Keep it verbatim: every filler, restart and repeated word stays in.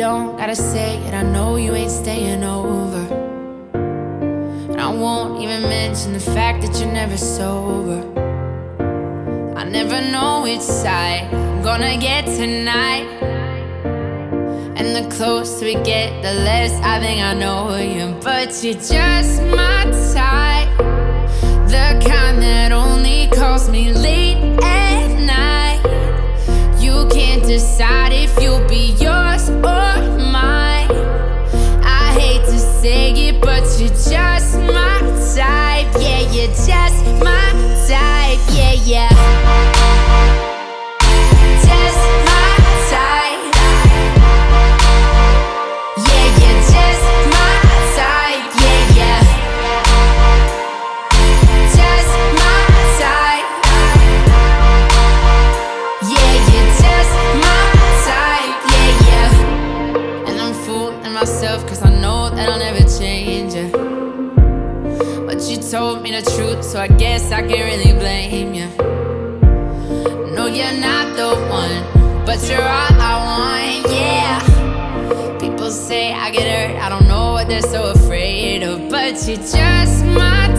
don't gotta say it, I know you ain't staying over. And I won't even mention the fact that you're never sober. I never know which side I'm gonna get tonight. And the closer we get, the less I think I know you. But you're just my type, the kind that only calls me late at night. You can't decide if you'll be yours or mine. I hate to say it, but you're just my type. Yeah, you're just my type. Yeah, yeah. Just my type. Yeah, you're just my type. Yeah, yeah. Just my type. Yeah, you're just my type. Yeah, yeah. And I'm fooling myself cause I know that I'll never change you. But you told me the truth, so I guess I can't really blame you. No, you're not the one, but you're all I want, yeah. People say I get hurt, I don't know what they're so afraid of. But you're just my